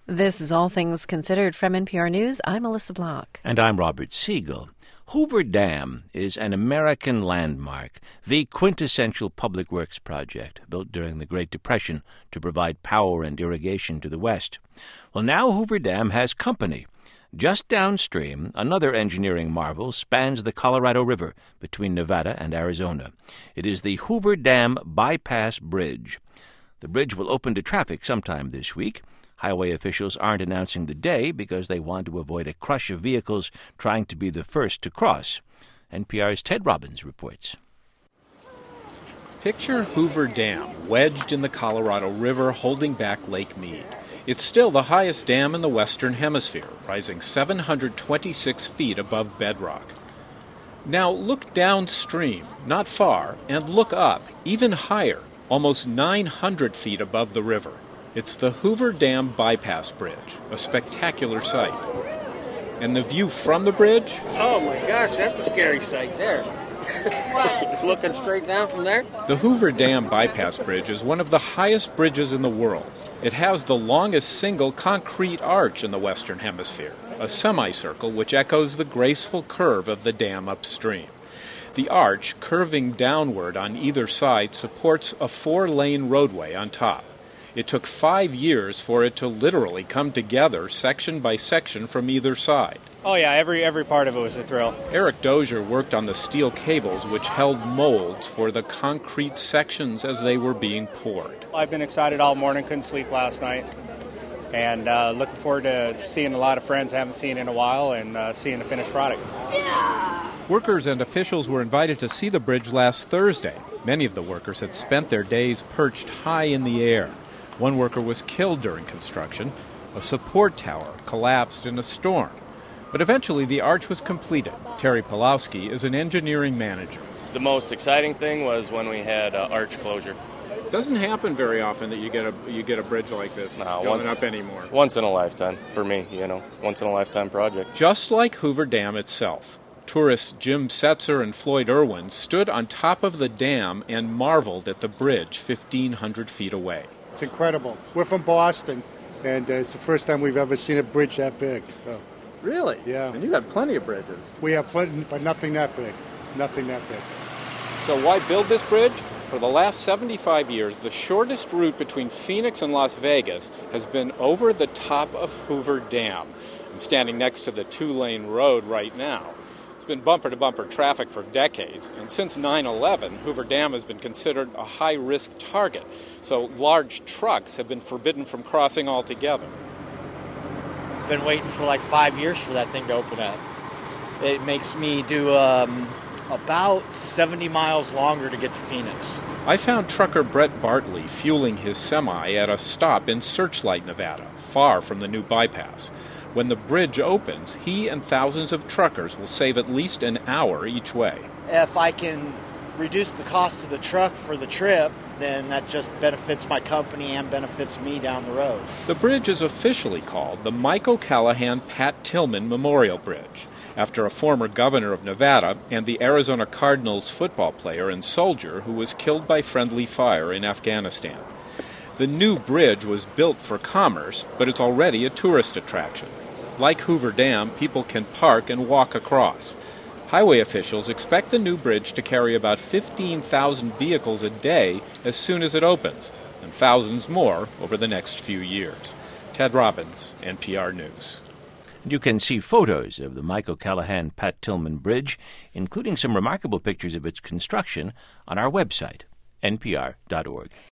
This is All Things Considered from NPR News. I'm Melissa Block. And I'm Robert Siegel. Hoover Dam is an American landmark, the quintessential public works project built during the Great Depression to provide power and irrigation to the West. Well, now Hoover Dam has company. Just downstream, another engineering marvel spans the Colorado River between Nevada and Arizona. It is the Hoover Dam Bypass Bridge. The bridge will open to traffic sometime this week. Highway officials aren't announcing the day because they want to avoid a crush of vehicles trying to be the first to cross. NPR's Ted Robbins reports. Picture Hoover Dam wedged in the Colorado River holding back Lake Mead. It's still the highest dam in the Western Hemisphere, rising 726 feet above bedrock. Now look downstream, not far, and look up, even higher, almost 900 feet above the river. It's the Hoover Dam Bypass Bridge, a spectacular sight. And the view from the bridge? Oh my gosh, that's a scary sight there. What? Looking straight down from there? The Hoover Dam Bypass Bridge is one of the highest bridges in the world. It has the longest single concrete arch in the Western Hemisphere, a semicircle which echoes the graceful curve of the dam upstream. The arch, curving downward on either side, supports a 4-lane roadway on top. It took 5 years for it to literally come together section by section from either side. Oh yeah, every part of it was a thrill. Eric Dozier worked on the steel cables which held molds for the concrete sections as they were being poured. I've been excited all morning, couldn't sleep last night, and looking forward to seeing a lot of friends I haven't seen in a while and seeing the finished product. Yeah! Workers and officials were invited to see the bridge last Thursday. Many of the workers had spent their days perched high in the air. One worker was killed during construction. A support tower collapsed in a storm. But eventually the arch was completed. Terry Pulowski is an engineering manager. The most exciting thing was when we had arch closure. It doesn't happen very often that you get a bridge like this going up anymore. Once in a lifetime, for me, once in a lifetime project. Just like Hoover Dam itself. Tourists Jim Setzer and Floyd Irwin stood on top of the dam and marveled at the bridge 1,500 feet away. It's incredible. We're from Boston, and it's the first time we've ever seen a bridge that big. So. Really? Yeah. And you got plenty of bridges. We have plenty, but nothing that big. Nothing that big. So why build this bridge? For the last 75 years, the shortest route between Phoenix and Las Vegas has been over the top of Hoover Dam. I'm standing next to the 2-lane road right now. It's been bumper-to-bumper traffic for decades, and since 9/11, Hoover Dam has been considered a high-risk target, so large trucks have been forbidden from crossing altogether. Been waiting for like 5 years for that thing to open up. It makes me do about 70 miles longer to get to Phoenix. I found trucker Brett Bartley fueling his semi at a stop in Searchlight, Nevada, far from the new bypass. When the bridge opens, he and thousands of truckers will save at least an hour each way. If I can reduce the cost of the truck for the trip, then that just benefits my company and benefits me down the road. The bridge is officially called the Mike O'Callaghan Pat Tillman Memorial Bridge, after a former governor of Nevada and the Arizona Cardinals football player and soldier who was killed by friendly fire in Afghanistan. The new bridge was built for commerce, but it's already a tourist attraction. Like Hoover Dam, people can park and walk across. Highway officials expect the new bridge to carry about 15,000 vehicles a day as soon as it opens, and thousands more over the next few years. Ted Robbins, NPR News. You can see photos of the Mike O'Callaghan Pat Tillman Bridge, including some remarkable pictures of its construction, on our website, npr.org.